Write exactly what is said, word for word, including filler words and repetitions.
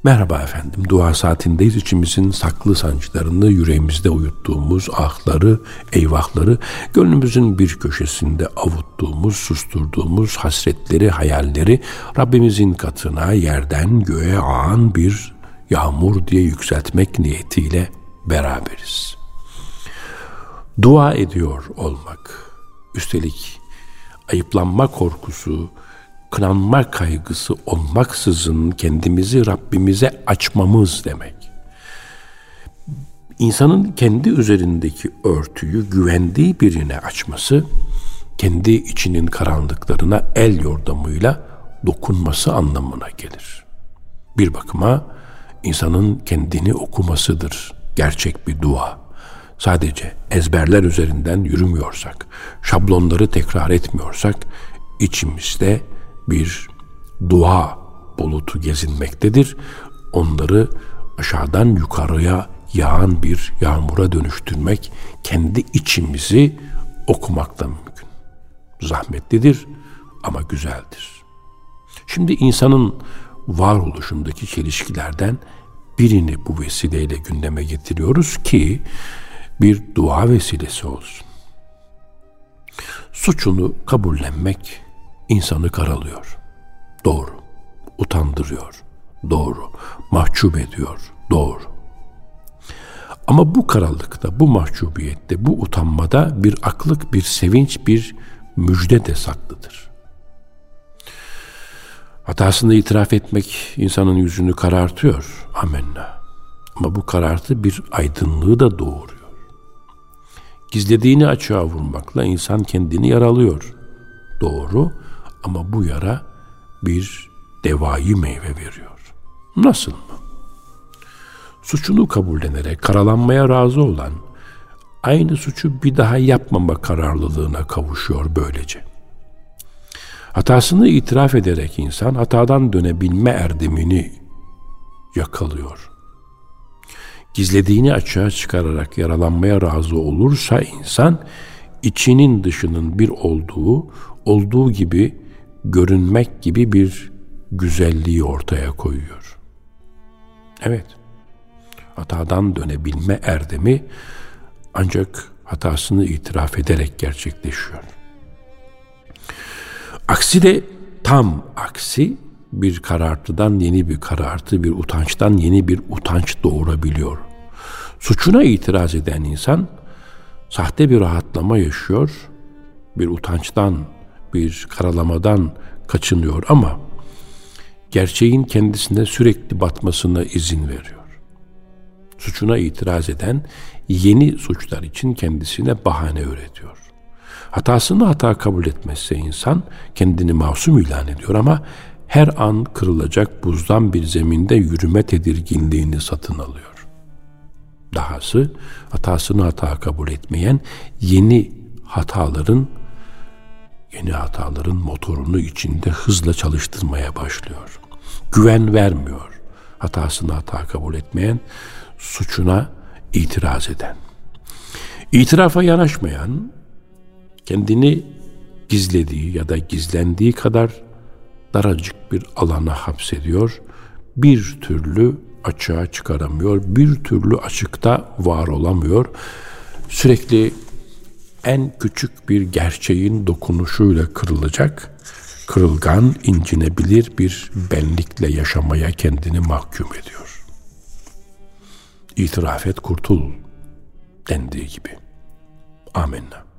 Merhaba efendim, dua saatindeyiz. İçimizin saklı sancılarını, yüreğimizde uyuttuğumuz ahları, eyvahları, gönlümüzün bir köşesinde avuttuğumuz, susturduğumuz hasretleri, hayalleri Rabbimizin katına, yerden göğe ağan bir yağmur diye yükseltmek niyetiyle beraberiz. Dua ediyor olmak, üstelik ayıplanma korkusu, kınanma kaygısı olmaksızın kendimizi Rabbimize açmamız demek. İnsanın kendi üzerindeki örtüyü güvendiği birine açması, kendi içinin karanlıklarına el yordamıyla dokunması anlamına gelir. Bir bakıma insanın kendini okumasıdır gerçek bir dua. Sadece ezberler üzerinden yürümüyorsak, şablonları tekrar etmiyorsak, içimizde bir dua bulutu gezinmektedir. Onları aşağıdan yukarıya yağan bir yağmura dönüştürmek kendi içimizi okumakla mümkün. Zahmetlidir ama güzeldir. Şimdi insanın varoluşundaki çelişkilerden birini bu vesileyle gündeme getiriyoruz ki bir dua vesilesi olsun. Suçunu kabullenmek insanı karalıyor. Doğru. Utandırıyor. Doğru. Mahcup ediyor. Doğru. Ama bu karalıkta, bu mahcubiyette, bu utanmada bir aklık, bir sevinç, bir müjde de saklıdır. Hatasını itiraf etmek insanın yüzünü karartıyor. Amenna. Ama bu karartı bir aydınlığı da doğuruyor. Gizlediğini açığa vurmakla insan kendini yaralıyor. Doğru. Ama bu yara bir devayı meyve veriyor. Nasıl mı? Suçunu kabullenerek karalanmaya razı olan, aynı suçu bir daha yapmama kararlılığına kavuşuyor böylece. Hatasını itiraf ederek insan hatadan dönebilme erdemini yakalıyor. Gizlediğini açığa çıkararak yaralanmaya razı olursa insan, içinin dışının bir olduğu, olduğu gibi görünmek gibi bir güzelliği ortaya koyuyor. Evet, hatadan dönebilme erdemi ancak hatasını itiraf ederek gerçekleşiyor. Aksi de tam aksi, bir karartıdan yeni bir karartı, bir utançtan yeni bir utanç doğurabiliyor. Suçuna itiraz eden insan sahte bir rahatlama yaşıyor, bir utançtan, bir karalamadan kaçınıyor ama gerçeğin kendisine sürekli batmasına izin veriyor. Suçuna itiraz eden yeni suçlar için kendisine bahane üretiyor. Hatasını hata kabul etmezse insan kendini masum ilan ediyor ama her an kırılacak buzdan bir zeminde yürüme tedirginliğini satın alıyor. Dahası hatasını hata kabul etmeyen yeni hataların yeni hataların motorunu içinde hızla çalıştırmaya başlıyor. Güven vermiyor. Hatasını hata kabul etmeyen, suçuna itiraz eden. İtirafa yanaşmayan, kendini gizlediği ya da gizlendiği kadar daracık bir alana hapsediyor. Bir türlü açığa çıkaramıyor. Bir türlü açıkta var olamıyor. Sürekli en küçük bir gerçeğin dokunuşuyla kırılacak, kırılgan, incinebilir bir benlikle yaşamaya kendini mahkum ediyor. İtiraf et, kurtul dendiği gibi. Amenna.